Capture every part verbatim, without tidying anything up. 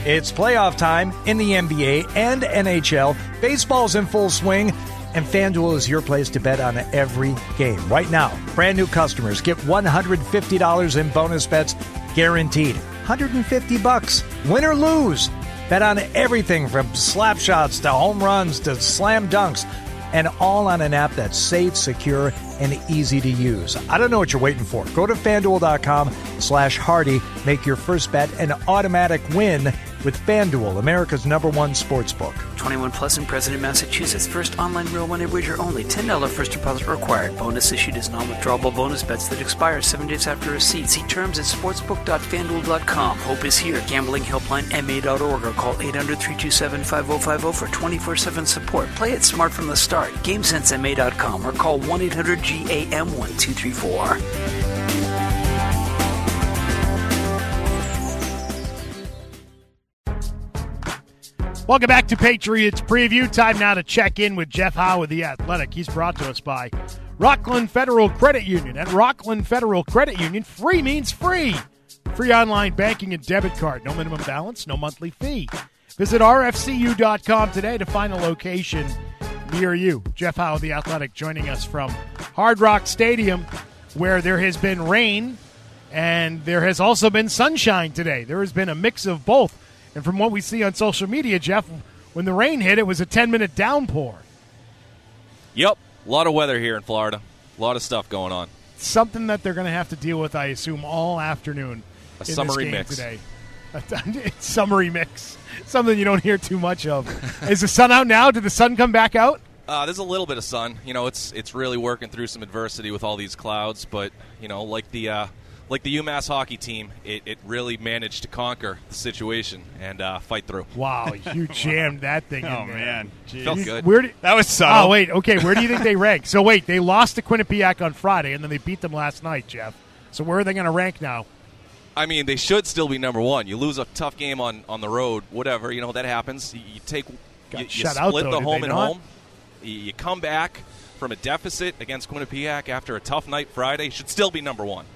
It's playoff time in the N B A and N H L. Baseball's in full swing, and FanDuel is your place to bet on every game. Right now, brand new customers get one hundred fifty dollars in bonus bets guaranteed. one hundred fifty bucks, win or lose. Bet on everything from slap shots to home runs to slam dunks, and all on an app that's safe, secure, and easy to use. I don't know what you're waiting for. Go to FanDuel.com slash Hardy. Make your first bet an automatic win with FanDuel, America's number one sports book. twenty-one plus and present in Massachusetts. First online real money wager only. ten dollars first deposit required. Bonus issued as non-withdrawable bonus bets that expire seven days after receipt. See terms at sportsbook dot fan duel dot com. Hope is here. Gambling helpline M A dot org or call eight hundred, three two seven, five oh five oh for twenty-four seven support. Play it smart from the start. game sense M A dot com or call one eight hundred G A M one two three four. Welcome back to Patriots Preview. Time now to check in with Jeff Howe with The Athletic. He's brought to us by Rockland Federal Credit Union. At Rockland Federal Credit Union, free means free. Free online banking and debit card. No minimum balance, no monthly fee. Visit R F C U dot com today to find a location near you. Jeff Howe, The Athletic, joining us from Hard Rock Stadium, where there has been rain and there has also been sunshine today. There has been a mix of both. And from what we see on social media, Jeff, when the rain hit, it was a ten-minute downpour. Yep, a lot of weather here in Florida. A lot of stuff going on. Something that they're going to have to deal with, I assume, all afternoon. A in summery this game mix today. It's summery mix. Something you don't hear too much of. Is the sun out now? Did the sun come back out? Uh, there's a little bit of sun. You know, it's it's really working through some adversity with all these clouds. But, you know, like the uh, like the UMass hockey team, it, it really managed to conquer the situation and uh, fight through. Wow, you jammed that thing in Oh, there. man. Jeez. Felt good. Where did, That was subtle. Oh, wait, okay, where do you think they rank? So, wait, they lost to Quinnipiac on Friday, and then they beat them last night, Jeff. So where are they going to rank now? I mean, they should still be number one. You lose a tough game on, on the road, whatever, you know, that happens. You, you take, Got you, you shut split out, though, the did home they and not? home. You, you come back from a deficit against Quinnipiac after a tough night Friday. Should still be number one.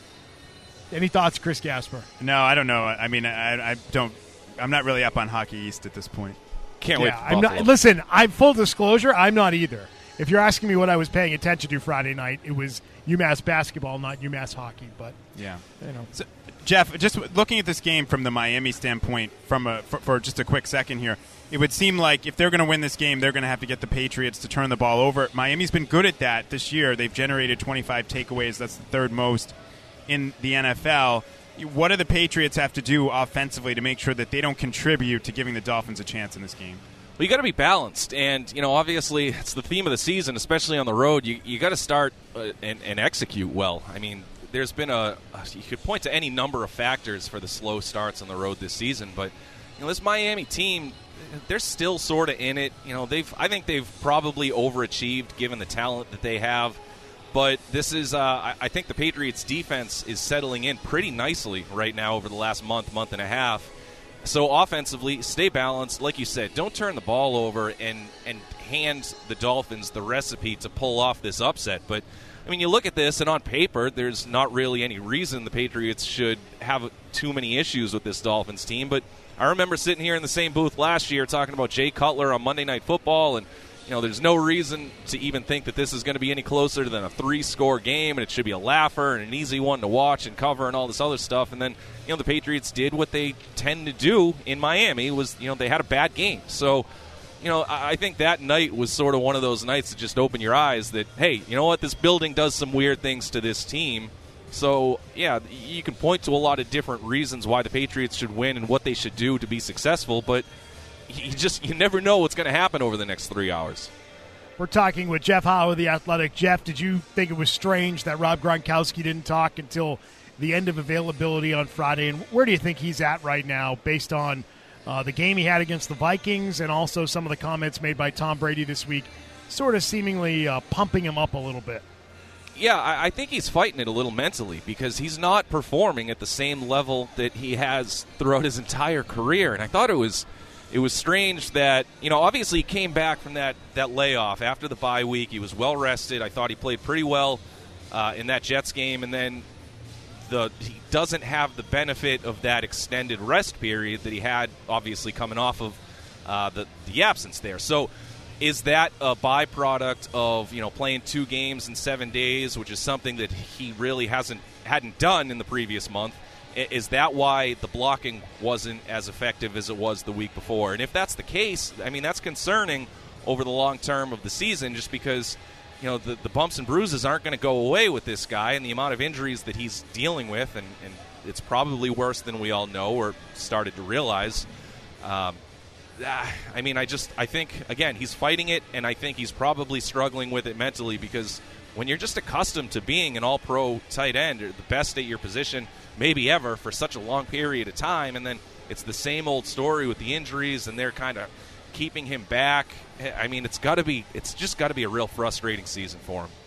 Any thoughts, Chris Gasper? No, I don't know. I mean, I, I don't. I'm not really up on Hockey East at this point. Can't wait Yeah, for I'm Buffalo. not. Listen, I'm full disclosure. I'm not either. If you're asking me what I was paying attention to Friday night, it was UMass basketball, not UMass hockey. But Yeah. you know, So, Jeff, just looking at this game from the Miami standpoint, from a, for, for just a quick second here, it would seem like if they're going to win this game, they're going to have to get the Patriots to turn the ball over. Miami's been good at that this year. They've generated twenty-five takeaways. That's the third most in the N F L. What do the Patriots have to do offensively to make sure that they don't contribute to giving the Dolphins a chance in this game? Well, you got to be balanced, and you know, obviously, it's the theme of the season, especially on the road. You you got to start uh, and, and execute well. I mean, there's been a you could point to any number of factors for the slow starts on the road this season, but you know, this Miami team, they're still sort of in it. You know, they've I think they've probably overachieved given the talent that they have. But this is, uh, I, I think the Patriots' defense is settling in pretty nicely right now over the last month, month and a half. So offensively, stay balanced. Like you said, don't turn the ball over and, and hand the Dolphins the recipe to pull off this upset. But, I mean, you look at this, and on paper, there's not really any reason the Patriots should have too many issues with this Dolphins team. But I remember sitting here in the same booth last year talking about Jay Cutler on Monday Night Football, and you know, there's no reason to even think that this is going to be any closer than a three-score game, and it should be a laugher and an easy one to watch and cover and all this other stuff. And then, you know, the Patriots did what they tend to do in Miami was, you know, they had a bad game. So, you know, I think that night was sort of one of those nights that just open your eyes that, hey, you know what, this building does some weird things to this team. So, yeah, you can point to a lot of different reasons why the Patriots should win and what they should do to be successful, but you just you never know what's going to happen over the next three hours. we're talking with Jeff Howe of The Athletic. Jeff, did you think it was strange that Rob Gronkowski didn't talk until the end of availability on Friday? And where do you think he's at right now based on uh, the game he had against the Vikings and also some of the comments made by Tom Brady this week, sort of seemingly uh, pumping him up a little bit? Yeah, I, I think he's fighting it a little mentally because he's not performing at the same level that he has throughout his entire career. And I thought it was it was strange that, you know, obviously he came back from that, that layoff after the bye week. He was well rested. I thought he played pretty well uh, in that Jets game. And then the he doesn't have the benefit of that extended rest period that he had, obviously coming off of uh, the the absence there. So, is that a byproduct of you know playing two games in seven days, which is something that he really hasn't hadn't done in the previous month? Is that why the blocking wasn't as effective as it was the week before? And if that's the case, I mean that's concerning over the long term of the season, just because. You know, the, the bumps and bruises aren't going to go away with this guy, and the amount of injuries that he's dealing with, and, and it's probably worse than we all know or started to realize. Um, I mean, I just, I think, again, he's fighting it, and I think he's probably struggling with it mentally, because when you're just accustomed to being an all-pro tight end, or the best at your position maybe ever for such a long period of time, and then it's the same old story with the injuries, and they're kind of keeping him back. I mean, it's got to be. It's just got to be a real frustrating season for him.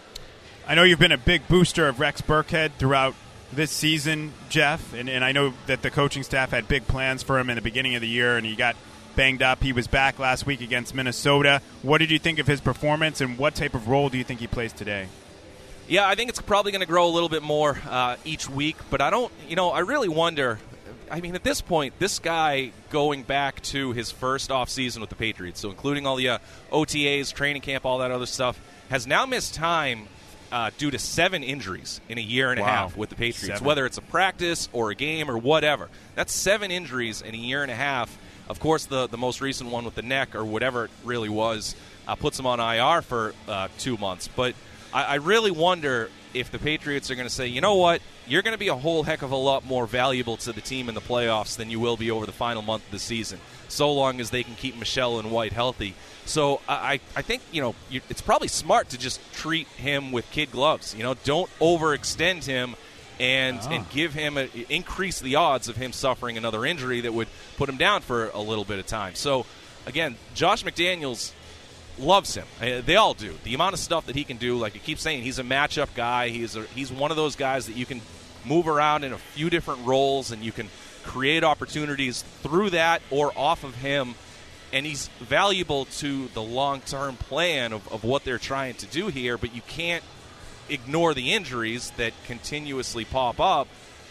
I know you've been a big booster of Rex Burkhead throughout this season, Jeff, and, and I know that the coaching staff had big plans for him in the beginning of the year, and he got banged up. He was back last week against Minnesota. What did you think of his performance, and what type of role do you think he plays today? Yeah, I think it's probably going to grow a little bit more uh, each week, but I don't. You know, I really wonder. I mean, at this point, this guy going back to his first offseason with the Patriots, so including all the uh, O T As, training camp, all that other stuff, has now missed time uh, due to seven injuries in a year and wow. a half with the Patriots, seven. Whether it's a practice or a game or whatever. That's seven injuries in a year and a half. Of course, the, the most recent one with the neck or whatever it really was uh, puts him on I R for uh, two months. But I, I really wonder if the Patriots are going to say, you know what, you're going to be a whole heck of a lot more valuable to the team in the playoffs than you will be over the final month of the season, so long as they can keep Michel and White healthy. So I, I think, you know, you, it's probably smart to just treat him with kid gloves. You know, don't overextend him and oh. and give him a, increase the odds of him suffering another injury that would put him down for a little bit of time. So, again, Josh McDaniels loves him. They all do. The amount of stuff that he can do, like you keep saying, he's a matchup guy. He's a, he's one of those guys that you can move around in a few different roles, and you can create opportunities through that or off of him. And he's valuable to the long-term plan of, of what they're trying to do here, but you can't ignore the injuries that continuously pop up.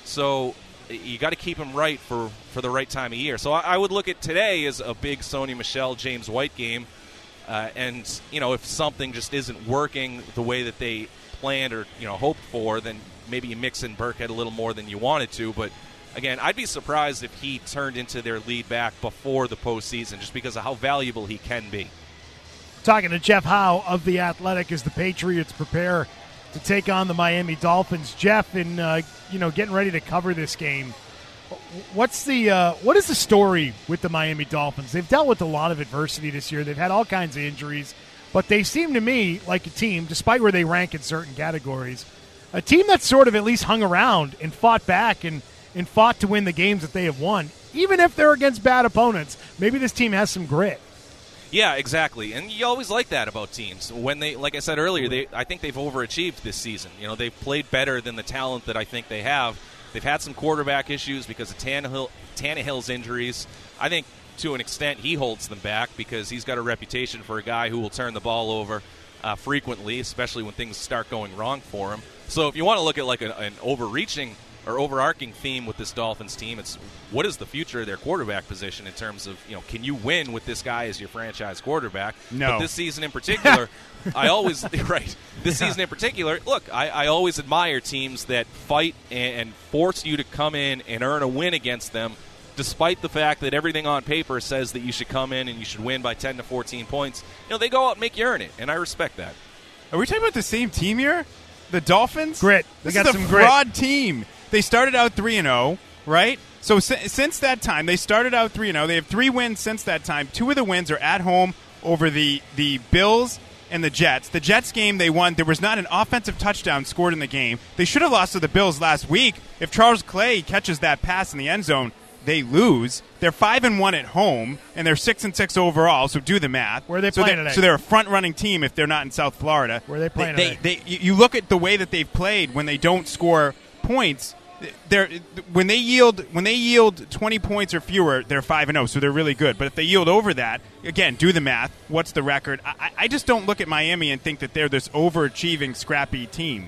So you got to keep him right for, for the right time of year. So I, I would look at today as a big Sony Michel, James White game. Uh, and, you know, if something just isn't working the way that they planned or, you know, hoped for, then maybe you mix in Burkhead a little more than you wanted to. But, again, I'd be surprised if he turned into their lead back before the postseason just because of how valuable he can be. Talking to Jeff Howe of The Athletic as the Patriots prepare to take on the Miami Dolphins. Jeff, in, uh, you know, getting ready to cover this game, What's the uh, what is the story with the Miami Dolphins? They've dealt with a lot of adversity this year. They've had all kinds of injuries, but they seem to me like a team, despite where they rank in certain categories, a team that's sort of at least hung around and fought back and, and fought to win the games that they have won, even if they're against bad opponents. Maybe this team has some grit. Yeah, exactly. And you always like that about teams. When they, like I said earlier, they I think they've overachieved this season. You know, they've played better than the talent that I think they have. They've had some quarterback issues because of Tannehill, Tannehill's injuries. I think to an extent he holds them back because he's got a reputation for a guy who will turn the ball over uh, frequently, especially when things start going wrong for him. So if you want to look at like a, an overreaching or overarching theme with this Dolphins team, it's what is the future of their quarterback position in terms of, you know, can you win with this guy as your franchise quarterback? No. But this season in particular, I always right. This yeah. season in particular, look, I, I always admire teams that fight and, and force you to come in and earn a win against them, despite the fact that everything on paper says that you should come in and you should win by ten to fourteen points. You know, they go out and make you earn it, and I respect that. Are we talking about the same team here? The Dolphins? Grit. This got is a some fraud grit. team. They started out three and oh, right? So si- since that time, they started out three and oh. They have three wins since that time. Two of the wins are at home over the, the Bills and the Jets. The Jets game they won, there was not an offensive touchdown scored in the game. They should have lost to the Bills last week. If Charles Clay catches that pass in the end zone, they lose. They're five and one at home, and they're six and six overall. So do the math. Where are they so playing they're, today? So they're a front-running team if they're not in South Florida. Where are they playing they, today? They, they, you look at the way that they've played when they don't score points. They're when they yield when they yield twenty points or fewer, they're five and zero, so they're really good. But if they yield over that, again, do the math. What's the record? I, I just don't look at Miami and think that they're this overachieving, scrappy team.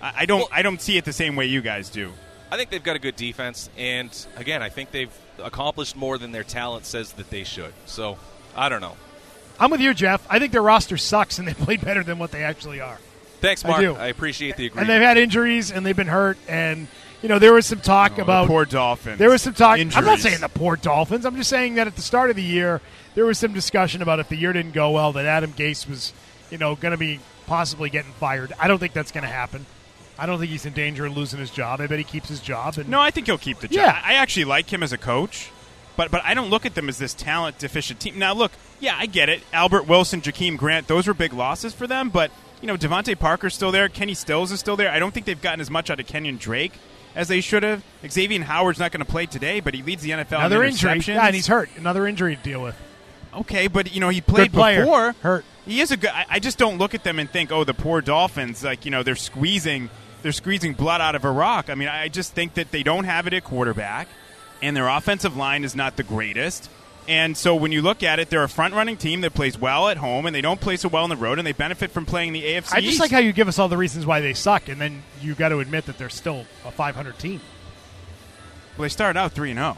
I, I don't Well, I don't see it the same way you guys do. I think they've got a good defense, and again, I think they've accomplished more than their talent says that they should. So, I don't know. I'm with you, Jeff. I think their roster sucks, and they played better than what they actually are. Thanks, Mark. I do. I appreciate the agreement. And they've had injuries, and they've been hurt, and you know there was some talk Oh, about the poor Dolphins. There was some talk. Injuries. I'm not saying the poor Dolphins. I'm just saying that at the start of the year, there was some discussion about if the year didn't go well, that Adam Gase was, you know, going to be possibly getting fired. I don't think that's going to happen. I don't think he's in danger of losing his job. I bet he keeps his job. And No, I think he'll keep the job. Yeah. I actually like him as a coach, but but I don't look at them as this talent deficient team. Now, look, yeah, I get it. Albert Wilson, Jakeem Grant, those were big losses for them, but you know, Devontae Parker's still there. Kenny Stills is still there. I don't think they've gotten as much out of Kenyon Drake as they should have. Xavier Howard's not going to play today, but he leads the N F L another in injury. interceptions. Yeah, and he's hurt. Another injury to deal with. Okay, but you know he played Good player. before. Hurt. He is a good. I, I just don't look at them and think, oh, the poor Dolphins. Like you know, they're squeezing, they're squeezing blood out of a rock. I mean, I just think that they don't have it at quarterback, and their offensive line is not the greatest. And so when you look at it, they're a front-running team that plays well at home, and they don't play so well on the road, and they benefit from playing the A F C I just East. like how you give us all the reasons why they suck, and then you got to admit that they're still a five hundred team. Well, they started out three and zero.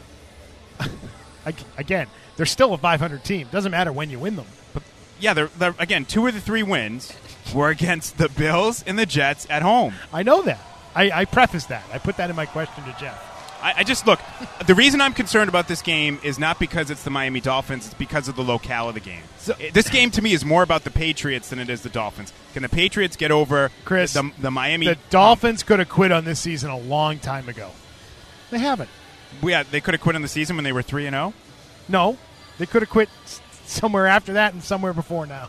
Again, they're still a five hundred team. Doesn't matter when you win them. But yeah, they're, they're again two of the three wins were against the Bills and the Jets at home. I know that. I, I prefaced that. I put that in my question to Jeff. I, I just look. The reason I'm concerned about this game is not because it's the Miami Dolphins; it's because of the locale of the game. So, this game to me is more about the Patriots than it is the Dolphins. Can the Patriots get over Chris, the, the Miami? The Dolphins could have quit on this season a long time ago. They haven't. Um, yeah, they could have quit on the season when they were three and zero. No, they could have quit s- somewhere after that and somewhere before now.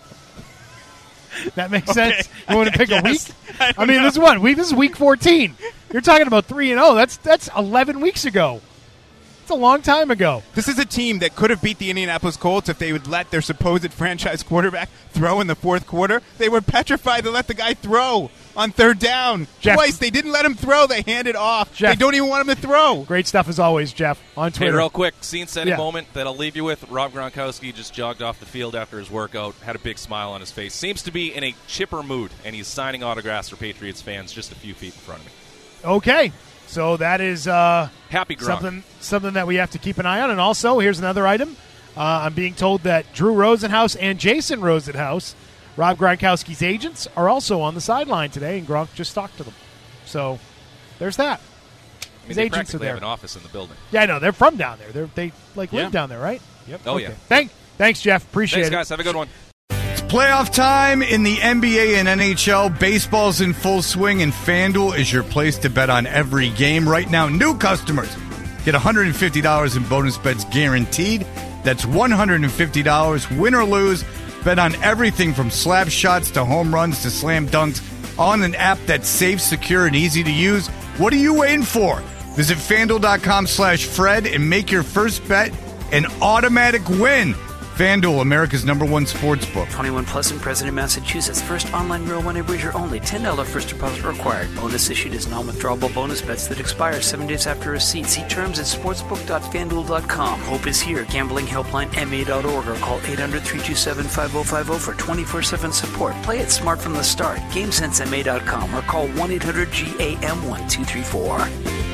That makes Okay, sense. You want to pick I a week? guess. I I, mean, know. this is what week. This is week fourteen. You're talking about three and zero. That's that's eleven weeks ago. It's a long time ago. This is a team that could have beat the Indianapolis Colts if they would let their supposed franchise quarterback throw in the fourth quarter. They were petrified to let the guy throw on third down. Jeff. Twice they didn't let him throw. They handed off. Jeff. They don't even want him to throw. Great stuff as always, Jeff. On Hey, Twitter. real quick, scene-setting Yeah. moment that I'll leave you with. Rob Gronkowski just jogged off the field after his workout, had a big smile on his face. Seems to be in a chipper mood, and he's signing autographs for Patriots fans just a few feet in front of me. Okay, so that is uh, Happy Gronk. something something that we have to keep an eye on. And also, here's another item. Uh, I'm being told that Drew Rosenhaus and Jason Rosenhaus, Rob Gronkowski's agents, are also on the sideline today, and Gronk just talked to them. So there's that. I mean, His they agents are practically there. have an office in the building. Yeah, I know. They're from down there. They're, they like live Yeah. down there, right? Yep. Oh, Okay. yeah. Thank, thanks, Jeff. Appreciate Thanks, it. guys. Have a good one. Playoff time in the N B A and N H L. Baseball's in full swing, and FanDuel is your place to bet on every game. Right now, new customers get one hundred fifty dollars in bonus bets guaranteed. That's one hundred fifty dollars, win or lose. Bet on everything from slap shots to home runs to slam dunks on an app that's safe, secure, and easy to use. What are you waiting for? Visit FanDuel.com slash Fred and make your first bet an automatic win. FanDuel, America's number one sports book. twenty-one plus in President, Massachusetts. First online real money wager only. ten dollars first deposit required. Bonus issued as non-withdrawable bonus bets that expire seven days after receipt. See terms at sportsbook dot fan duel dot com. Hope is here. Gambling helpline M A dot org or call eight hundred, three two seven, five oh five oh for twenty-four seven support. Play it smart from the start. GameSense M A dot com or call one eight hundred G A M one two three four.